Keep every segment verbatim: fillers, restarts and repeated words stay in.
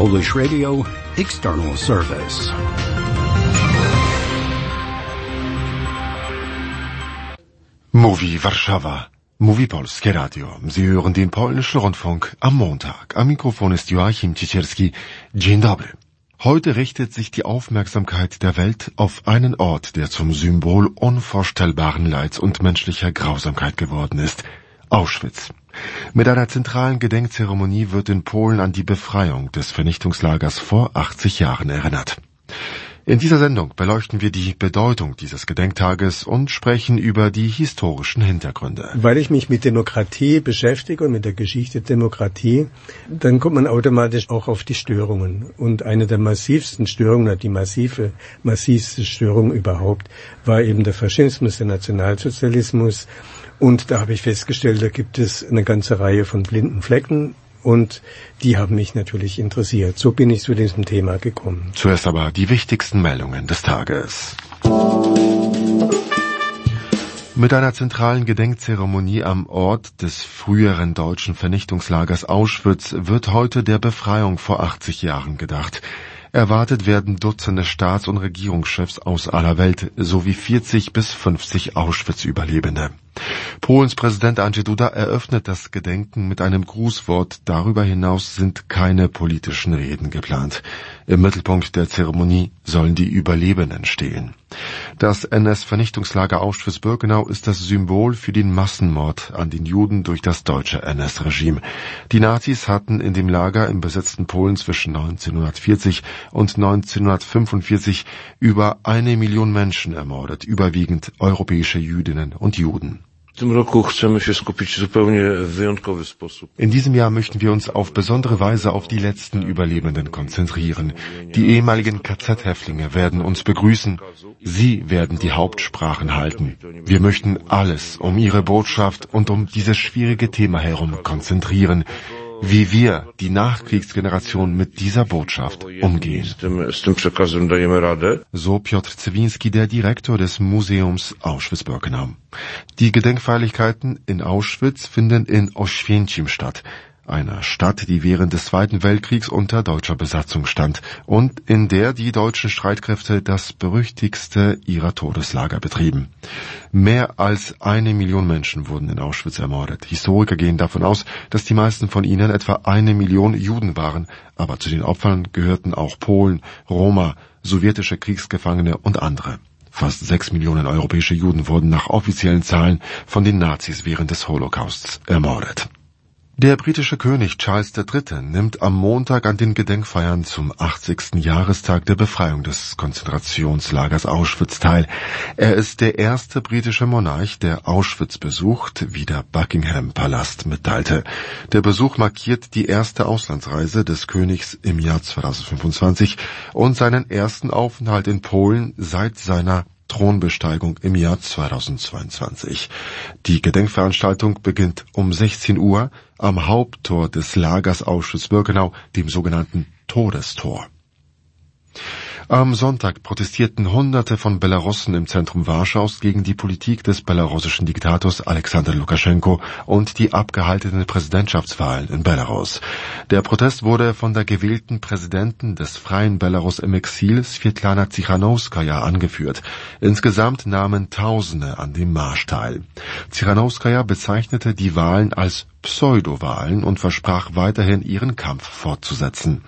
Polish Radio External Service. Mówi Warszawa. Mówi Polskie Radio. Sie hören den polnischen Rundfunk am Montag. Am Mikrofon ist Joachim Ciecierski. Dzień dobry. Heute richtet sich die Aufmerksamkeit der Welt auf einen Ort, der zum Symbol unvorstellbaren Leids und menschlicher Grausamkeit geworden ist. Auschwitz. Mit einer zentralen Gedenkzeremonie wird in Polen an die Befreiung des Vernichtungslagers vor achtzig Jahren erinnert. In dieser Sendung beleuchten wir die Bedeutung dieses Gedenktages und sprechen über die historischen Hintergründe. Weil ich mich mit Demokratie beschäftige und mit der Geschichte der Demokratie, dann kommt man automatisch auch auf die Störungen. Und eine der massivsten Störungen, die massive, massivste Störung überhaupt, war eben der Faschismus, der Nationalsozialismus. Und da habe ich festgestellt, da gibt es eine ganze Reihe von blinden Flecken. Und die haben mich natürlich interessiert. So bin ich zu diesem Thema gekommen. Zuerst aber die wichtigsten Meldungen des Tages. Mit einer zentralen Gedenkzeremonie am Ort des früheren deutschen Vernichtungslagers Auschwitz wird heute der Befreiung vor achtzig Jahren gedacht. Erwartet werden Dutzende Staats- und Regierungschefs aus aller Welt sowie vierzig bis fünfzig Auschwitz-Überlebende. Polens Präsident Andrzej Duda eröffnet das Gedenken mit einem Grußwort. Darüber hinaus sind keine politischen Reden geplant. Im Mittelpunkt der Zeremonie sollen die Überlebenden stehen. Das N S-Vernichtungslager Auschwitz-Birkenau ist das Symbol für den Massenmord an den Juden durch das deutsche N S-Regime. Die Nazis hatten in dem Lager im besetzten Polen zwischen neunzehnhundertvierzig und neunzehnhundertfünfundvierzig über eine Million Menschen ermordet, überwiegend europäische Jüdinnen und Juden. In diesem Jahr möchten wir uns auf besondere Weise auf die letzten Überlebenden konzentrieren. Die ehemaligen K Z-Häftlinge werden uns begrüßen. Sie werden die Hauptsprachen halten. Wir möchten alles um ihre Botschaft und um dieses schwierige Thema herum konzentrieren, wie wir, die Nachkriegsgeneration, mit dieser Botschaft umgehen. So Piotr Cywinski, der Direktor des Museums Auschwitz-Birkenau. Die Gedenkfeierlichkeiten in Auschwitz finden in Oświęcim statt, einer Stadt, die während des Zweiten Weltkriegs unter deutscher Besatzung stand und in der die deutschen Streitkräfte das berüchtigste ihrer Todeslager betrieben. Mehr als eine Million Menschen wurden in Auschwitz ermordet. Historiker gehen davon aus, dass die meisten von ihnen etwa eine Million Juden waren, aber zu den Opfern gehörten auch Polen, Roma, sowjetische Kriegsgefangene und andere. Fast sechs Millionen europäische Juden wurden nach offiziellen Zahlen von den Nazis während des Holocausts ermordet. Der britische König Charles der Dritte nimmt am Montag an den Gedenkfeiern zum achtzigsten Jahrestag der Befreiung des Konzentrationslagers Auschwitz teil. Er ist der erste britische Monarch, der Auschwitz besucht, wie der Buckingham-Palast mitteilte. Der Besuch markiert die erste Auslandsreise des Königs im Jahr zweitausendfünfundzwanzig und seinen ersten Aufenthalt in Polen seit seiner Thronbesteigung im Jahr zweitausendzweiundzwanzig. Die Gedenkveranstaltung beginnt um sechzehn Uhr am Haupttor des Lagers Auschwitz-Birkenau, dem sogenannten Todestor. Am Sonntag protestierten Hunderte von Belarussen im Zentrum Warschaus gegen die Politik des belarussischen Diktators Alexander Lukaschenko und die abgehaltenen Präsidentschaftswahlen in Belarus. Der Protest wurde von der gewählten Präsidentin des freien Belarus im Exil, Svetlana Tsikhanouskaja, angeführt. Insgesamt nahmen Tausende an dem Marsch teil. Tsikhanouskaja bezeichnete die Wahlen als Pseudowahlen und versprach weiterhin, ihren Kampf fortzusetzen.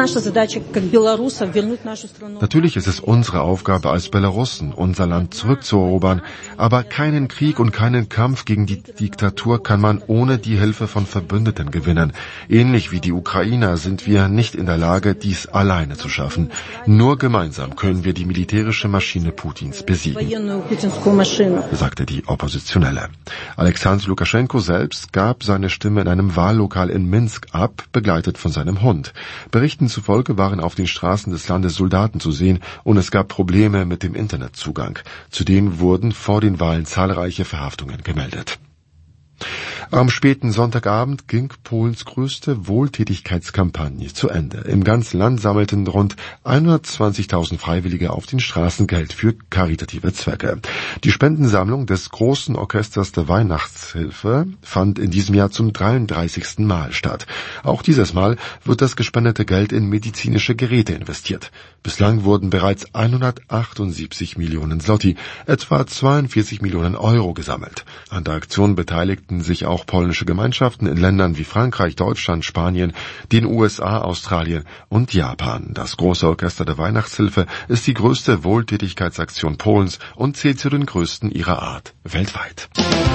Natürlich ist es unsere Aufgabe als Belarussen, unser Land zurückzuerobern, aber keinen Krieg und keinen Kampf gegen die Diktatur kann man ohne die Hilfe von Verbündeten gewinnen. Ähnlich wie die Ukrainer sind wir nicht in der Lage, dies alleine zu schaffen. Nur gemeinsam können wir die militärische Maschine Putins besiegen, sagte die Oppositionelle. Alexander Lukaschenko selbst gab seine Stimme in einem Wahllokal in Minsk ab, begleitet von seinem Hund. Berichten zufolge waren auf den Straßen des Landes Soldaten zu sehen und es gab Probleme mit dem Internetzugang. Zudem wurden vor den Wahlen zahlreiche Verhaftungen gemeldet. Am späten Sonntagabend ging Polens größte Wohltätigkeitskampagne zu Ende. Im ganzen Land sammelten rund hundertzwanzigtausend Freiwillige auf den Straßen Geld für karitative Zwecke. Die Spendensammlung des großen Orchesters der Weihnachtshilfe fand in diesem Jahr zum dreiunddreißigsten Mal statt. Auch dieses Mal wird das gespendete Geld in medizinische Geräte investiert. Bislang wurden bereits hundertachtundsiebzig Millionen Zloty, etwa zweiundvierzig Millionen Euro gesammelt. An der Aktion beteiligten sich auch polnische Gemeinschaften in Ländern wie Frankreich, Deutschland, Spanien, den U S A, Australien und Japan. Das große Orchester der Weihnachtshilfe ist die größte Wohltätigkeitsaktion Polens und zählt zu den größten ihrer Art weltweit.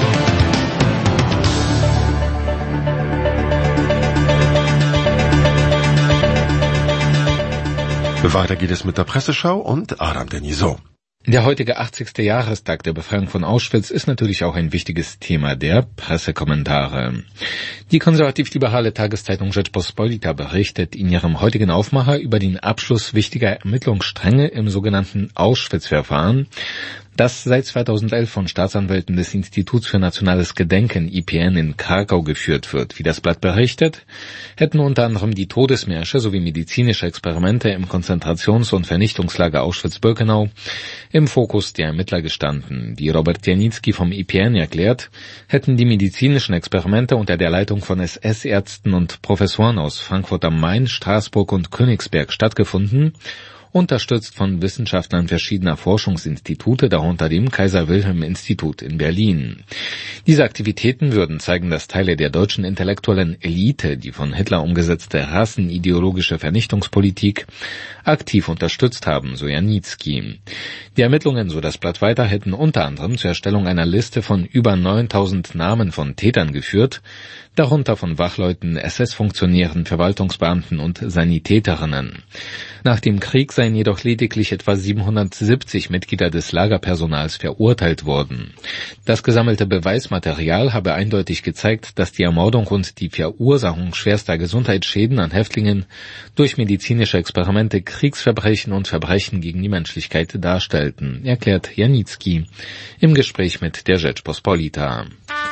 Weiter geht es mit der Presseschau und Adam Denisot. Der heutige achtzigste Jahrestag der Befreiung von Auschwitz ist natürlich auch ein wichtiges Thema der Pressekommentare. Die konservativ-liberale Tageszeitung Rzeczpospolita berichtet in ihrem heutigen Aufmacher über den Abschluss wichtiger Ermittlungsstränge im sogenannten Auschwitz-Verfahren, das seit zweitausendelf von Staatsanwälten des Instituts für Nationales Gedenken I P N in Krakau geführt wird. Wie das Blatt berichtet, hätten unter anderem die Todesmärsche sowie medizinische Experimente im Konzentrations- und Vernichtungslager Auschwitz-Birkenau im Fokus der Ermittler gestanden. Wie Robert Janicki vom I P N erklärt, hätten die medizinischen Experimente unter der Leitung von S S-Ärzten und Professoren aus Frankfurt am Main, Straßburg und Königsberg stattgefunden, unterstützt von Wissenschaftlern verschiedener Forschungsinstitute, darunter dem Kaiser-Wilhelm-Institut in Berlin. Diese Aktivitäten würden zeigen, dass Teile der deutschen intellektuellen Elite die von Hitler umgesetzte rassenideologische Vernichtungspolitik aktiv unterstützt haben, so Janicki. Die Ermittlungen, so das Blatt weiter, hätten unter anderem zur Erstellung einer Liste von über neuntausend Namen von Tätern geführt, darunter von Wachleuten, S S-Funktionären, Verwaltungsbeamten und Sanitäterinnen. Nach dem Krieg seien jedoch lediglich etwa siebenhundertsiebzig Mitglieder des Lagerpersonals verurteilt worden. Das gesammelte Beweismaterial habe eindeutig gezeigt, dass die Ermordung und die Verursachung schwerster Gesundheitsschäden an Häftlingen durch medizinische Experimente Kriegsverbrechen und Verbrechen gegen die Menschlichkeit darstellten, erklärt Janicki im Gespräch mit der Rzeczpospolita.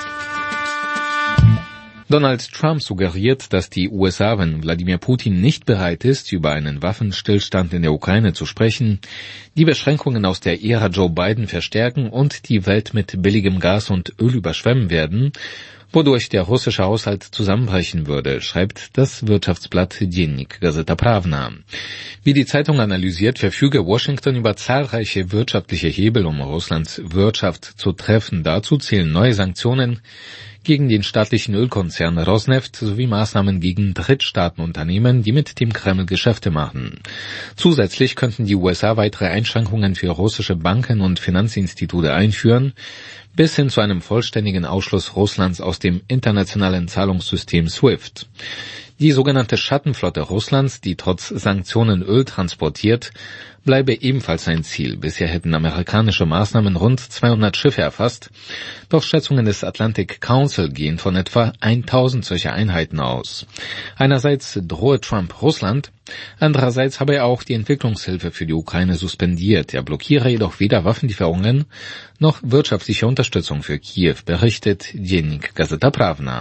Donald Trump suggeriert, dass die U S A, wenn Wladimir Putin nicht bereit ist, über einen Waffenstillstand in der Ukraine zu sprechen, die Beschränkungen aus der Ära Joe Biden verstärken und die Welt mit billigem Gas und Öl überschwemmen werden, wodurch der russische Haushalt zusammenbrechen würde, schreibt das Wirtschaftsblatt Dziennik Gazeta Prawna. Wie die Zeitung analysiert, verfüge Washington über zahlreiche wirtschaftliche Hebel, um Russlands Wirtschaft zu treffen. Dazu zählen neue Sanktionen gegen den staatlichen Ölkonzern Rosneft sowie Maßnahmen gegen Drittstaatenunternehmen, die mit dem Kreml Geschäfte machen. Zusätzlich könnten die U S A weitere Einschränkungen für russische Banken und Finanzinstitute einführen, bis hin zu einem vollständigen Ausschluss Russlands aus dem internationalen Zahlungssystem SWIFT. Die sogenannte Schattenflotte Russlands, die trotz Sanktionen Öl transportiert, bleibe ebenfalls ein Ziel. Bisher hätten amerikanische Maßnahmen rund zweihundert Schiffe erfasst, doch Schätzungen des Atlantic Council gehen von etwa tausend solcher Einheiten aus. Einerseits drohe Trump Russland, andererseits habe er auch die Entwicklungshilfe für die Ukraine suspendiert. Er blockiere jedoch weder Waffenlieferungen noch wirtschaftliche Unterstützung für Kiew, berichtet Dziennik Gazeta Prawna.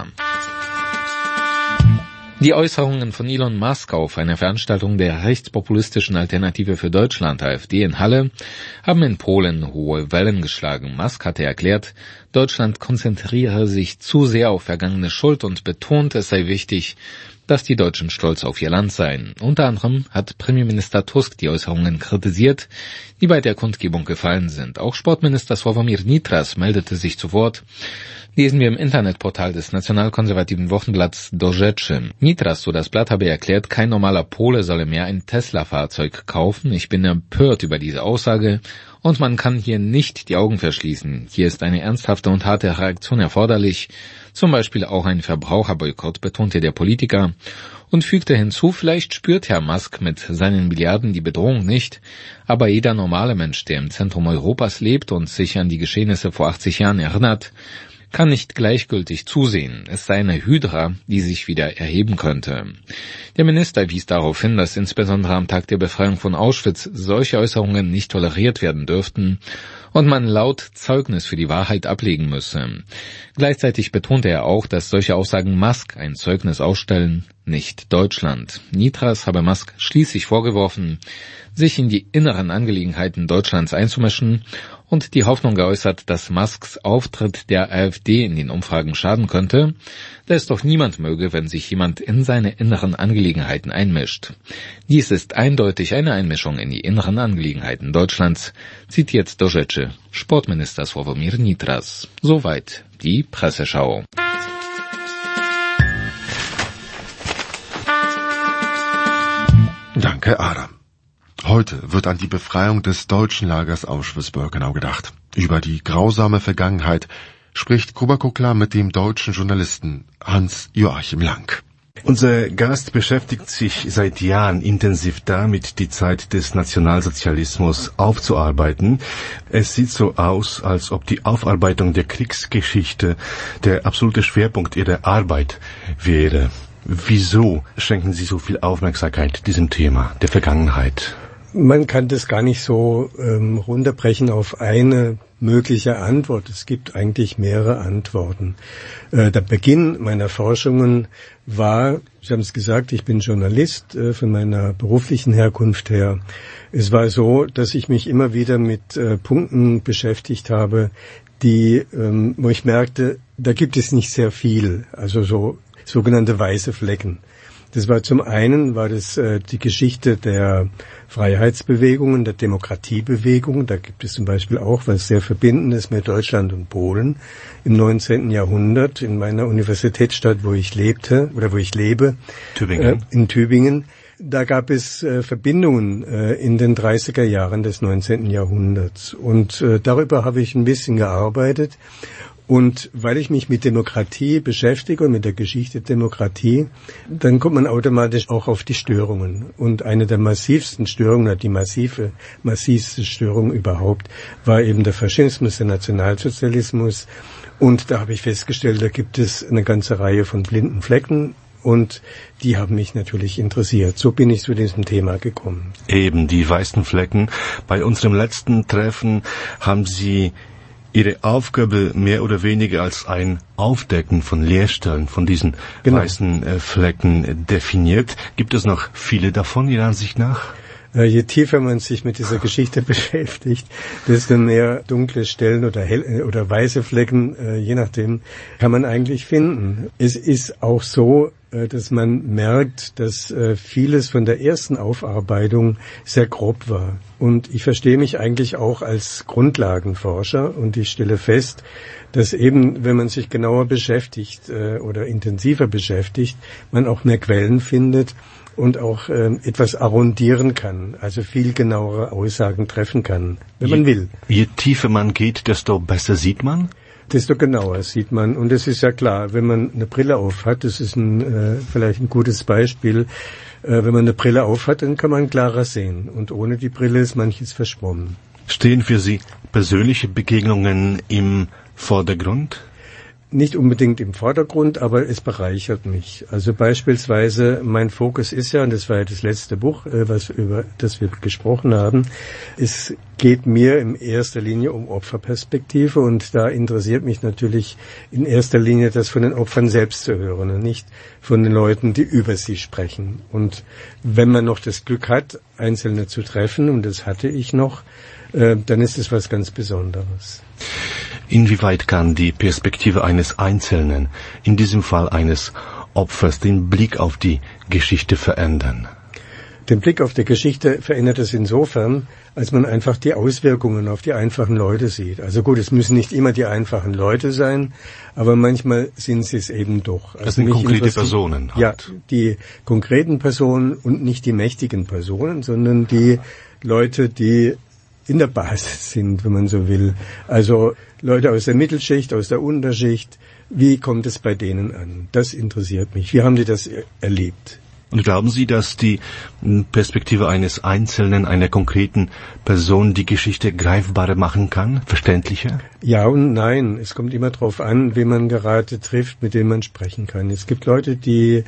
Die Äußerungen von Elon Musk auf einer Veranstaltung der rechtspopulistischen Alternative für Deutschland, A f D, in Halle, haben in Polen hohe Wellen geschlagen. Musk hatte erklärt, Deutschland konzentriere sich zu sehr auf vergangene Schuld und betont, es sei wichtig, dass die Deutschen stolz auf ihr Land seien. Unter anderem hat Premierminister Tusk die Äußerungen kritisiert, die bei der Kundgebung gefallen sind. Auch Sportminister Sławomir Nitras meldete sich zu Wort. Lesen wir im Internetportal des nationalkonservativen Wochenblatts Do Rzeczy. Nitras, so das Blatt, habe erklärt, kein normaler Pole solle mehr ein Tesla-Fahrzeug kaufen. Ich bin empört über diese Aussage und man kann hier nicht die Augen verschließen. Hier ist eine ernsthafte und harte Reaktion erforderlich, zum Beispiel auch ein Verbraucherboykott, betonte der Politiker und fügte hinzu, vielleicht spürt Herr Musk mit seinen Milliarden die Bedrohung nicht, aber jeder normale Mensch, der im Zentrum Europas lebt und sich an die Geschehnisse vor achtzig Jahren erinnert, kann nicht gleichgültig zusehen. Es sei eine Hydra, die sich wieder erheben könnte. Der Minister wies darauf hin, dass insbesondere am Tag der Befreiung von Auschwitz solche Äußerungen nicht toleriert werden dürften und man laut Zeugnis für die Wahrheit ablegen müsse. Gleichzeitig betonte er auch, dass solche Aussagen Musk ein Zeugnis ausstellen, nicht Deutschland. Nitras habe Musk schließlich vorgeworfen, sich in die inneren Angelegenheiten Deutschlands einzumischen und die Hoffnung geäußert, dass Musks Auftritt der AfD in den Umfragen schaden könnte, da es doch niemand möge, wenn sich jemand in seine inneren Angelegenheiten einmischt. Dies ist eindeutig eine Einmischung in die inneren Angelegenheiten Deutschlands, zitiert do Rzeczy Sportminister Sławomir Nitras. Soweit die Presseschau. Danke, Adam. Heute wird an die Befreiung des deutschen Lagers Auschwitz-Birkenau gedacht. Über die grausame Vergangenheit spricht Kuba Kukla mit dem deutschen Journalisten Hans-Joachim Lang. Unser Gast beschäftigt sich seit Jahren intensiv damit, die Zeit des Nationalsozialismus aufzuarbeiten. Es sieht so aus, als ob die Aufarbeitung der Kriegsgeschichte der absolute Schwerpunkt Ihrer Arbeit wäre. Wieso schenken Sie so viel Aufmerksamkeit diesem Thema der Vergangenheit? Man kann das gar nicht so ähm, runterbrechen auf eine mögliche Antwort. Es gibt eigentlich mehrere Antworten. Äh, der Beginn meiner Forschungen war, Sie haben es gesagt, ich bin Journalist äh, von meiner beruflichen Herkunft her. Es war so, dass ich mich immer wieder mit äh, Punkten beschäftigt habe, die, ähm, wo ich merkte, da gibt es nicht sehr viel, also so sogenannte weiße Flecken. Das war zum einen war das äh, die Geschichte der Freiheitsbewegungen, der Demokratiebewegung. Da gibt es zum Beispiel auch was sehr Verbindendes mit Deutschland und Polen im neunzehnten Jahrhundert in meiner Universitätsstadt, wo ich lebte oder wo ich lebe, Tübingen. Äh, in Tübingen. Da gab es äh, Verbindungen äh, in den dreißiger Jahren des neunzehnten Jahrhunderts und äh, darüber habe ich ein bisschen gearbeitet. Und weil ich mich mit Demokratie beschäftige und mit der Geschichte Demokratie, dann kommt man automatisch auch auf die Störungen. Und eine der massivsten Störungen, die massive, massivste Störung überhaupt, war eben der Faschismus, der Nationalsozialismus. Und da habe ich festgestellt, da gibt es eine ganze Reihe von blinden Flecken. Und die haben mich natürlich interessiert. So bin ich zu diesem Thema gekommen. Eben, die weißen Flecken. Bei unserem letzten Treffen haben Sie Ihre Aufgabe mehr oder weniger als ein Aufdecken von Leerstellen, von diesen genau. weißen äh, Flecken definiert. Gibt es noch viele davon, Ihrer Ansicht nach? Je tiefer man sich mit dieser Geschichte beschäftigt, desto mehr dunkle Stellen oder hell, oder weiße Flecken, je nachdem, kann man eigentlich finden. Es ist auch so, dass man merkt, dass vieles von der ersten Aufarbeitung sehr grob war. Und ich verstehe mich eigentlich auch als Grundlagenforscher und ich stelle fest, dass eben, wenn man sich genauer beschäftigt oder intensiver beschäftigt, man auch mehr Quellen findet und auch ähm, etwas arrondieren kann, also viel genauere Aussagen treffen kann, wenn man will. Je tiefer man geht, desto besser sieht man? Desto genauer sieht man. Und es ist ja klar, wenn man eine Brille auf hat, das ist ein, äh, vielleicht ein gutes Beispiel, äh, wenn man eine Brille auf hat, dann kann man klarer sehen. Und ohne die Brille ist manches verschwommen. Stehen für Sie persönliche Begegnungen im Vordergrund? Nicht unbedingt im Vordergrund, aber es bereichert mich. Also beispielsweise, mein Fokus ist ja, und das war ja das letzte Buch, was über das wir gesprochen haben, es geht mir in erster Linie um Opferperspektive und da interessiert mich natürlich in erster Linie das von den Opfern selbst zu hören und nicht von den Leuten, die über sie sprechen. Und wenn man noch das Glück hat, Einzelne zu treffen, und das hatte ich noch, dann ist es was ganz Besonderes. Inwieweit kann die Perspektive eines Einzelnen, in diesem Fall eines Opfers, den Blick auf die Geschichte verändern? Den Blick auf die Geschichte verändert es insofern, als man einfach die Auswirkungen auf die einfachen Leute sieht. Also gut, es müssen nicht immer die einfachen Leute sein, aber manchmal sind sie es eben doch. Also das sind konkrete Personen. Halt. Ja, die konkreten Personen und nicht die mächtigen Personen, sondern die Leute, die in der Basis sind, wenn man so will. Also Leute aus der Mittelschicht, aus der Unterschicht, wie kommt es bei denen an? Das interessiert mich. Wie haben die das erlebt? Und glauben Sie, dass die Perspektive eines Einzelnen, einer konkreten Person die Geschichte greifbarer machen kann, verständlicher? Ja und nein. Es kommt immer darauf an, wen man gerade trifft, mit dem man sprechen kann. Es gibt Leute, die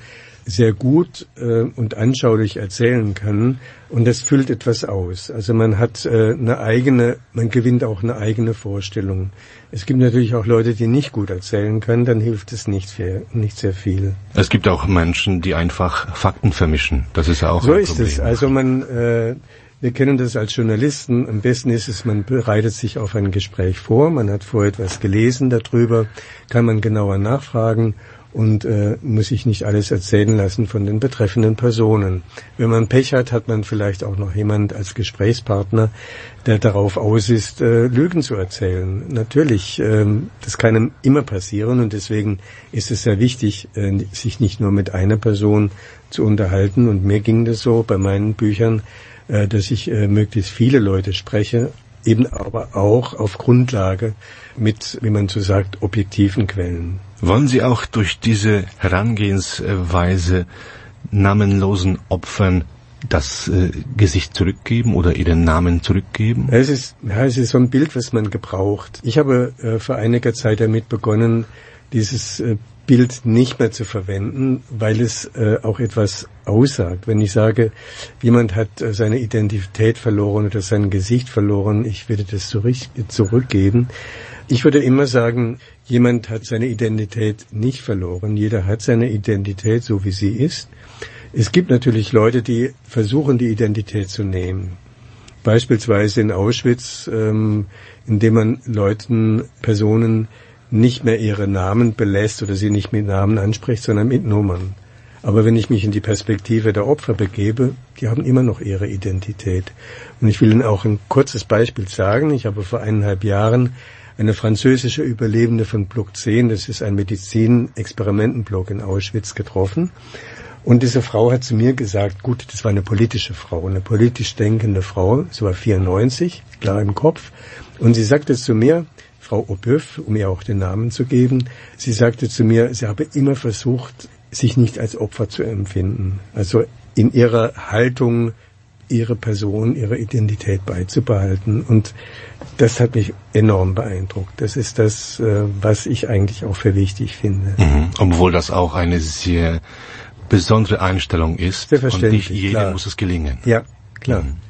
sehr gut äh, und anschaulich erzählen kann, und das füllt etwas aus. Also man hat äh, eine eigene, man gewinnt auch eine eigene Vorstellung. Es gibt natürlich auch Leute, die nicht gut erzählen können, dann hilft es nicht, viel, nicht sehr viel. Es gibt auch Menschen, die einfach Fakten vermischen. Das ist ja auch so ein ist Problem. es. Also man, äh, wir kennen das als Journalisten. Am besten ist es, man bereitet sich auf ein Gespräch vor, man hat vorher etwas gelesen darüber, kann man genauer nachfragen und äh, muss sich nicht alles erzählen lassen von den betreffenden Personen. Wenn man Pech hat, hat man vielleicht auch noch jemand als Gesprächspartner, der darauf aus ist, äh, Lügen zu erzählen. Natürlich, ähm, das kann einem immer passieren, und deswegen ist es sehr wichtig, äh, sich nicht nur mit einer Person zu unterhalten. Und mir ging das so bei meinen Büchern, äh, dass ich äh, möglichst viele Leute spreche, eben aber auch auf Grundlage mit, wie man so sagt, objektiven Quellen. Wollen Sie auch durch diese Herangehensweise namenlosen Opfern das äh, Gesicht zurückgeben oder ihren Namen zurückgeben? Es ist, ja, es ist so ein Bild, was man gebraucht. Ich habe äh, vor einiger Zeit damit begonnen, dieses äh, Bild nicht mehr zu verwenden, weil es äh, auch etwas aussagt. Wenn ich sage, jemand hat äh, seine Identität verloren oder sein Gesicht verloren, ich werde das zurück, zurückgeben. Ich würde immer sagen, jemand hat seine Identität nicht verloren. Jeder hat seine Identität, so wie sie ist. Es gibt natürlich Leute, die versuchen, die Identität zu nehmen. Beispielsweise in Auschwitz, ähm, indem man Leuten, Personen nicht mehr ihre Namen belässt oder sie nicht mit Namen anspricht, sondern mit Nummern. Aber wenn ich mich in die Perspektive der Opfer begebe, die haben immer noch ihre Identität. Und ich will Ihnen auch ein kurzes Beispiel sagen. Ich habe vor eineinhalb Jahren eine französische Überlebende von Block zehn, das ist ein Medizin-Experimentenblock in Auschwitz, getroffen. Und diese Frau hat zu mir gesagt, gut, das war eine politische Frau, eine politisch denkende Frau, sie war vierundneunzig, klar im Kopf. Und sie sagte zu mir, Frau Aubeuf, um ihr auch den Namen zu geben, sie sagte zu mir, sie habe immer versucht, sich nicht als Opfer zu empfinden. Also in ihrer Haltung, ihre Person, ihre Identität beizubehalten. Und das hat mich enorm beeindruckt. Das ist das, was ich eigentlich auch für wichtig finde. Mhm. Obwohl das auch eine sehr besondere Einstellung ist. Selbstverständlich, und nicht jedem klar. muss es gelingen. Ja, klar. Mhm.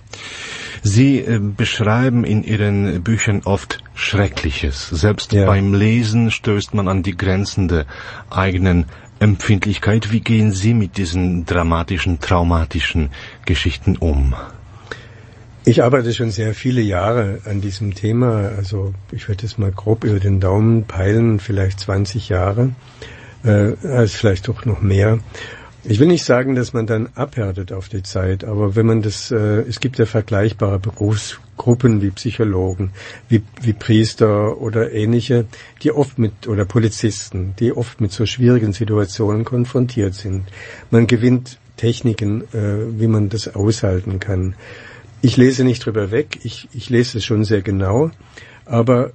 Sie äh, beschreiben in Ihren Büchern oft Schreckliches. Selbst Ja. beim Lesen stößt man an die Grenzen der eigenen Empfindlichkeit. Wie gehen Sie mit diesen dramatischen, traumatischen Geschichten um? Ich arbeite schon sehr viele Jahre an diesem Thema. Also ich würde es mal grob über den Daumen peilen, vielleicht zwanzig Jahre, äh, also vielleicht doch noch mehr. Ich will nicht sagen, dass man dann abhärtet auf die Zeit, aber wenn man das, äh, es gibt ja vergleichbare Berufsgruppen wie Psychologen, wie, wie Priester oder ähnliche, die oft mit, oder Polizisten, die oft mit so schwierigen Situationen konfrontiert sind. Man gewinnt Techniken, äh, wie man das aushalten kann. Ich lese nicht drüber weg, ich, ich lese es schon sehr genau, aber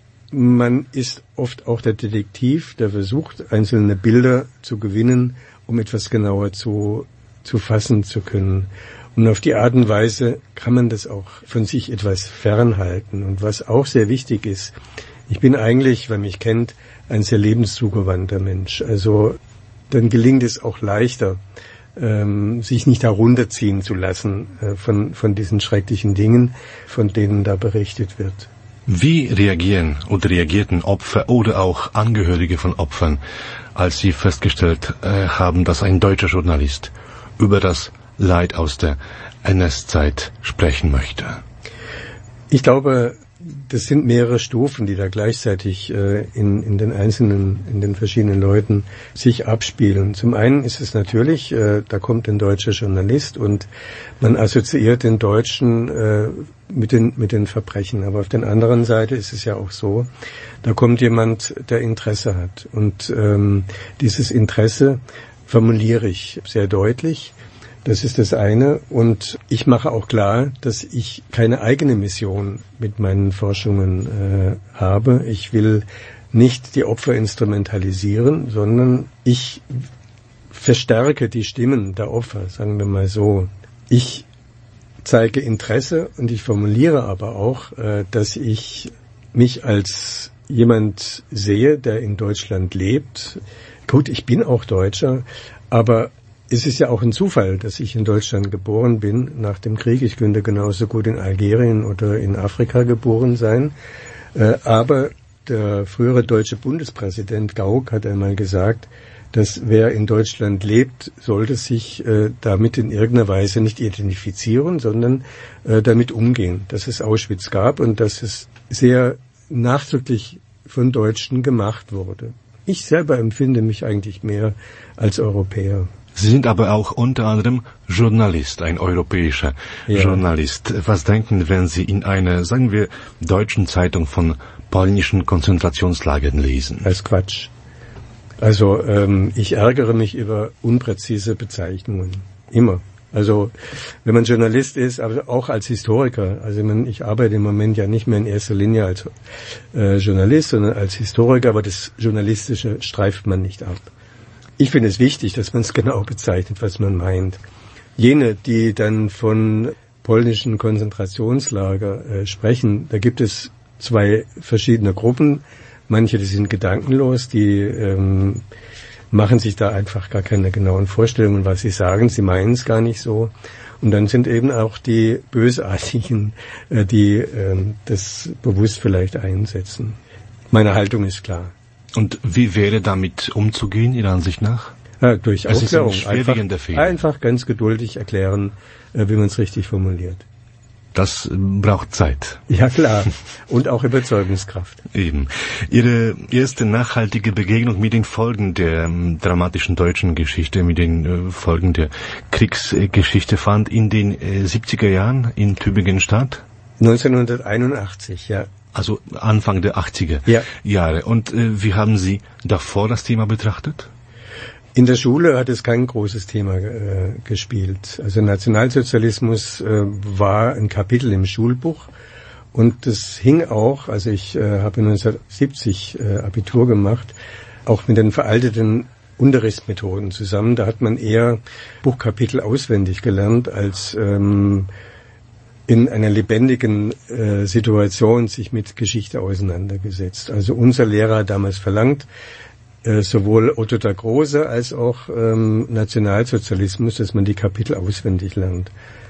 man ist oft auch der Detektiv, der versucht, einzelne Bilder zu gewinnen, um etwas genauer zu, zu fassen zu können. Und auf die Art und Weise kann man das auch von sich etwas fernhalten. Und was auch sehr wichtig ist, ich bin eigentlich, wer mich kennt, ein sehr lebenszugewandter Mensch. Also dann gelingt es auch leichter, ähm, sich nicht herunterziehen zu lassen äh, von, von diesen schrecklichen Dingen, von denen da berichtet wird. Wie reagieren oder reagierten Opfer oder auch Angehörige von Opfern, als sie festgestellt äh, haben, dass ein deutscher Journalist über das Leid aus der N S-Zeit sprechen möchte? Ich glaube, das sind mehrere Stufen, die da gleichzeitig äh, in, in den einzelnen, in den verschiedenen Leuten sich abspielen. Zum einen ist es natürlich, äh, da kommt ein deutscher Journalist und man assoziiert den Deutschen äh, mit den, mit den Verbrechen. Aber auf der anderen Seite ist es ja auch so, da kommt jemand, der Interesse hat. Und ähm, dieses Interesse formuliere ich sehr deutlich. Das ist das eine. Und ich mache auch klar, dass ich keine eigene Mission mit meinen Forschungen äh, habe. Ich will nicht die Opfer instrumentalisieren, sondern ich verstärke die Stimmen der Opfer, sagen wir mal so. Ich zeige Interesse und ich formuliere aber auch, äh, dass ich mich als jemand sehe, der in Deutschland lebt. Gut, ich bin auch Deutscher, aber Es ist ja auch ein Zufall, dass ich in Deutschland geboren bin nach dem Krieg. Ich könnte genauso gut in Algerien oder in Afrika geboren sein. Äh, aber der frühere deutsche Bundespräsident Gauck hat einmal gesagt, dass wer in Deutschland lebt, sollte sich äh, damit in irgendeiner Weise nicht identifizieren, sondern äh, damit umgehen, dass es Auschwitz gab und dass es sehr nachdrücklich von Deutschen gemacht wurde. Ich selber empfinde mich eigentlich mehr als Europäer. Sie sind aber auch unter anderem Journalist, ein europäischer ja. Journalist. Was denken, wenn Sie in einer, sagen wir, deutschen Zeitung von polnischen Konzentrationslagern lesen? Als Quatsch. Also ähm, ich ärgere mich über unpräzise Bezeichnungen. Immer. Also wenn man Journalist ist, aber auch als Historiker. Also man, ich arbeite im Moment ja nicht mehr in erster Linie als äh, Journalist, sondern als Historiker, aber das Journalistische streift man nicht ab. Ich finde es wichtig, dass man es genau bezeichnet, was man meint. Jene, die dann von polnischen Konzentrationslager äh, sprechen, da gibt es zwei verschiedene Gruppen. Manche, die sind gedankenlos, die ähm, machen sich da einfach gar keine genauen Vorstellungen, was sie sagen. Sie meinen es gar nicht so. Und dann sind eben auch die Bösartigen, äh, die äh, das bewusst vielleicht einsetzen. Meine Haltung ist klar. Und wie wäre damit umzugehen, Ihrer Ansicht nach? Ja, durch das Aufklärung. Ist ein schwerwiegender einfach, Fehler. einfach ganz geduldig erklären, äh, wie man es richtig formuliert. Das braucht Zeit. Ja, klar. Und auch Überzeugungskraft. Eben. Ihre erste nachhaltige Begegnung mit den Folgen der ähm, dramatischen deutschen Geschichte, mit den äh, Folgen der Kriegsgeschichte fand in den äh, siebziger Jahren in Tübingen statt? neunzehnhunderteinundachtzig, ja. Also Anfang der achtziger ja. Jahre. Und äh, wie haben Sie davor das Thema betrachtet? In der Schule hat es kein großes Thema äh, gespielt. Also Nationalsozialismus äh, war ein Kapitel im Schulbuch und das hing auch, also ich äh, habe neunzehnhundertsiebzig äh, Abitur gemacht, auch mit den veralteten Unterrichtsmethoden zusammen. Da hat man eher Buchkapitel auswendig gelernt, als ähm, in einer lebendigen äh, Situation sich mit Geschichte auseinandergesetzt. Also unser Lehrer hat damals verlangt, sowohl Otto der Große als auch ähm, Nationalsozialismus, dass man die Kapitel auswendig lernt.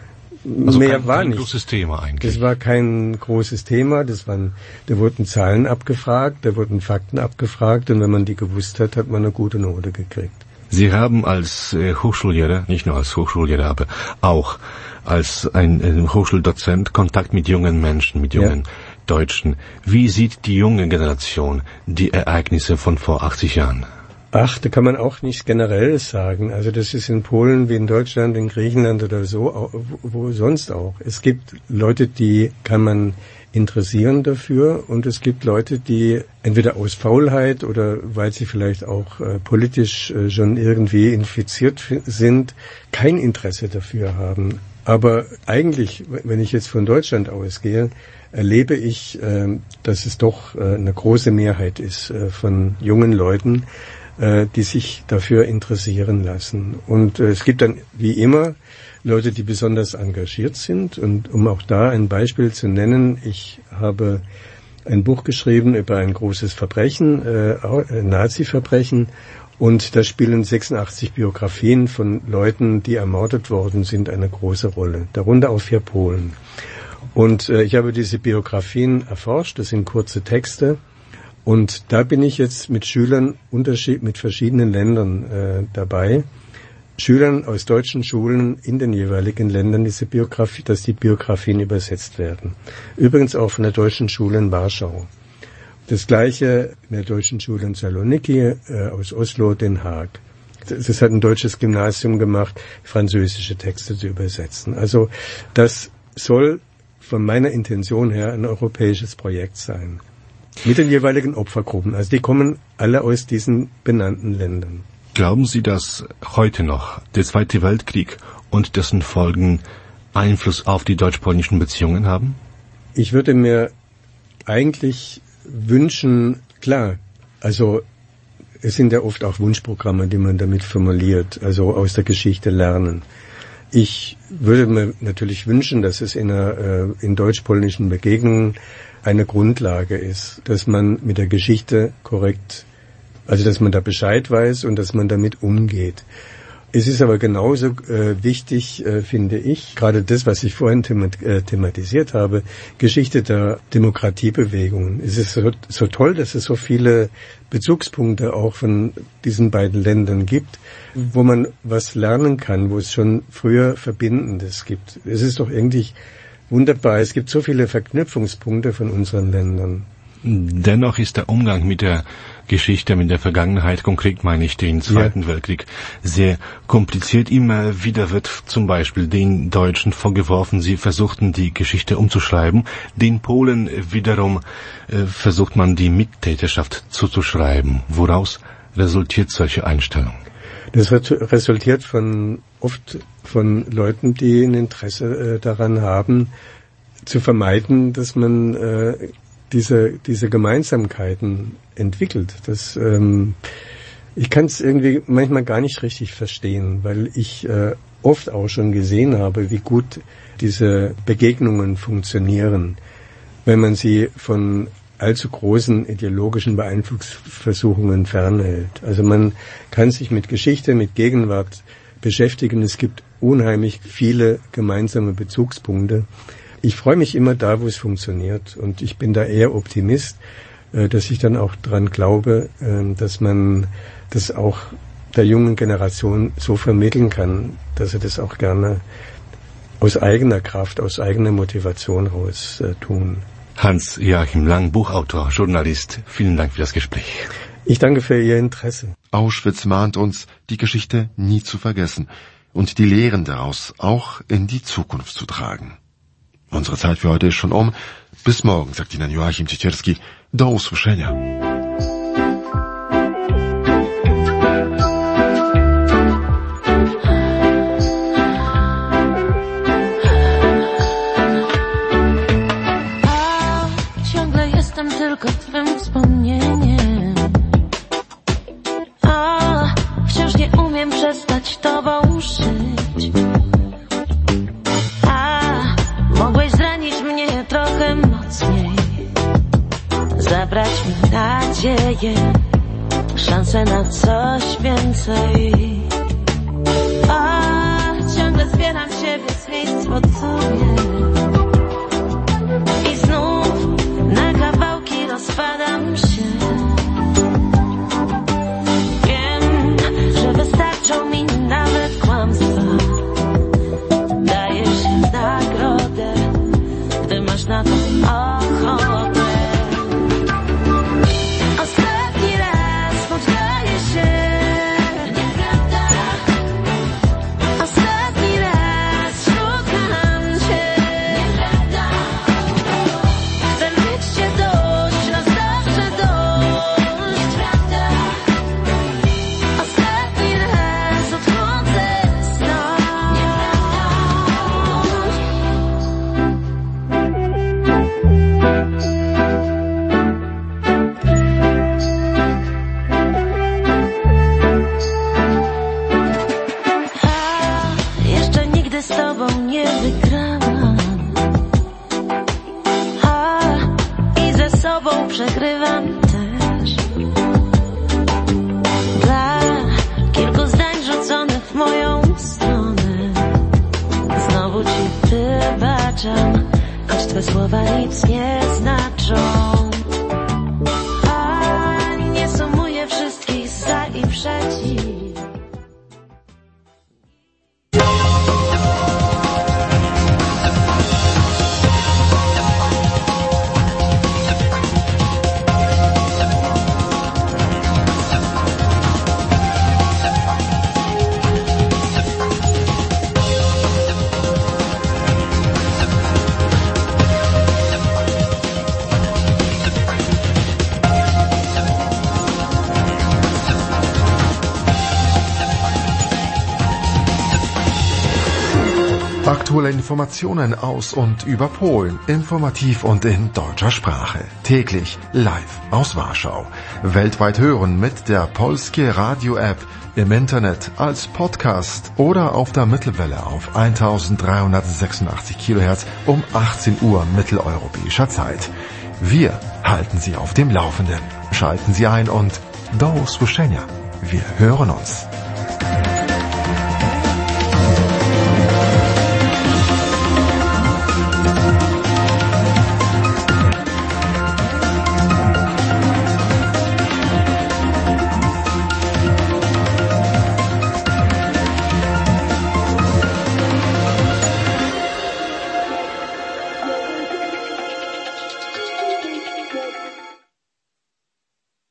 Also Mehr kein, war kein nicht. großes Thema eigentlich. Das war kein großes Thema. Das waren, da wurden Zahlen abgefragt, da wurden Fakten abgefragt und wenn man die gewusst hat, hat man eine gute Note gekriegt. Sie haben als äh, Hochschullehrer, nicht nur als Hochschullehrer, aber auch als ein äh, Hochschuldozent Kontakt mit jungen Menschen, mit jungen ja. Deutschen. Wie sieht die junge Generation die Ereignisse von vor achtzig Jahren? Ach, da kann man auch nichts Generelles sagen. Also das ist in Polen wie in Deutschland, in Griechenland oder so, wo sonst auch. Es gibt Leute, die kann man interessieren dafür und es gibt Leute, die entweder aus Faulheit oder weil sie vielleicht auch äh, politisch äh, schon irgendwie infiziert f- sind, kein Interesse dafür haben. Aber eigentlich, wenn ich jetzt von Deutschland ausgehe, erlebe ich, äh, dass es doch äh, eine große Mehrheit ist äh, von jungen Leuten, äh, die sich dafür interessieren lassen. Und äh, es gibt dann wie immer Leute, die besonders engagiert sind. Und um auch da ein Beispiel zu nennen, ich habe ein Buch geschrieben über ein großes Verbrechen, äh, Nazi-Verbrechen. Und da spielen sechsundachtzig Biografien von Leuten, die ermordet worden sind, eine große Rolle. Darunter auch vier Polen. Und äh, ich habe diese Biografien erforscht. Das sind kurze Texte. Und da bin ich jetzt mit Schülern unterschied mit verschiedenen Ländern äh, dabei. Schülern aus deutschen Schulen in den jeweiligen Ländern, diese Biografie, dass die Biografien übersetzt werden. Übrigens auch von der deutschen Schule in Warschau. Das Gleiche in der deutschen Schule in Saloniki, äh, aus Oslo, Den Haag. Das, das hat ein deutsches Gymnasium gemacht, französische Texte zu übersetzen. Also das soll von meiner Intention her ein europäisches Projekt sein. Mit den jeweiligen Opfergruppen. Also die kommen alle aus diesen benannten Ländern. Glauben Sie, dass heute noch der Zweite Weltkrieg und dessen Folgen Einfluss auf die deutsch-polnischen Beziehungen haben? Ich würde mir eigentlich wünschen, klar, also es sind ja oft auch Wunschprogramme, die man damit formuliert, also aus der Geschichte lernen. Ich würde mir natürlich wünschen, dass es in, einer, äh, in deutsch-polnischen Begegnungen eine Grundlage ist, dass man mit der Geschichte korrekt, also dass man da Bescheid weiß und dass man damit umgeht. Es ist aber genauso äh, wichtig, äh, finde ich, gerade das, was ich vorhin themat- äh, thematisiert habe, Geschichte der Demokratiebewegungen. Es ist so, so toll, dass es so viele Bezugspunkte auch von diesen beiden Ländern gibt, wo man was lernen kann, wo es schon früher Verbindendes gibt. Es ist doch irgendwie wunderbar. Es gibt so viele Verknüpfungspunkte von unseren Ländern. Dennoch ist der Umgang mit der Geschichte, mit der Vergangenheit, konkret meine ich den Zweiten ja. Weltkrieg, sehr kompliziert. Immer wieder wird zum Beispiel den Deutschen vorgeworfen, sie versuchten die Geschichte umzuschreiben. Den Polen wiederum äh, versucht man die Mittäterschaft zuzuschreiben. Woraus resultiert solche Einstellung? Das resultiert von oft von Leuten, die ein Interesse äh, daran haben, zu vermeiden, dass man äh, diese diese Gemeinsamkeiten entwickelt. Das ähm, ich kann es irgendwie manchmal gar nicht richtig verstehen, weil ich äh, oft auch schon gesehen habe, wie gut diese Begegnungen funktionieren, wenn man sie von allzu großen ideologischen Beeinflussungsversuchungen fernhält. Also man kann sich mit Geschichte, mit Gegenwart beschäftigen. Es gibt unheimlich viele gemeinsame Bezugspunkte. Ich freue mich immer da, wo es funktioniert, und ich bin da eher Optimist, äh, dass ich dann auch dran glaube, äh, dass man das auch der jungen Generation so vermitteln kann, dass sie das auch gerne aus eigener Kraft, aus eigener Motivation raus äh, tun. Hans-Joachim Lang, Buchautor, Journalist, vielen Dank für das Gespräch. Ich danke für Ihr Interesse. Auschwitz mahnt uns, die Geschichte nie zu vergessen und die Lehren daraus auch in die Zukunft zu tragen. Unsere Zeit für heute ist schon um. Bis morgen, sagt Ihnen Joachim Ciecierski. Do usłyszenia. A ciągle jestem tylko twym wspomnieniem. A wciąż nie umiem przestać tobą żyć. Mogłeś zranić mnie trochę mocniej, zabrać mi nadzieję, szansę na coś więcej. A ciągle zbieram siebie z miejsc pod sobie i znów na kawałki rozpadam się. Wiem, że wystarczą mi nawet kłamstwa. Daję się w nagrodę, gdy masz na to ochotę. Ostatni raz poddaję się. Nieprawda. Ostatni raz szukam cię. Nieprawda. Chcę mieć cię dość, raz zawsze dość. Nieprawda. Ostatni raz odchodzę stąd. A jeszcze nigdy z tobą nie wygrałam. A i ze sobą przegrywam też. Dla kilku zdań rzuconych w moją stronę znowu ci wybaczam, choć twe słowa nic nie znaczą. A nie sumuję wszystkich za i przeciw. Aktuelle Informationen aus und über Polen, informativ und in deutscher Sprache. Täglich live aus Warschau. Weltweit hören mit der Polskie Radio-App, im Internet als Podcast oder auf der Mittelwelle auf eintausenddreihundertsechsundachtzig Kilohertz um achtzehn Uhr mitteleuropäischer Zeit. Wir halten Sie auf dem Laufenden. Schalten Sie ein und do usłyszenia. Wir hören uns.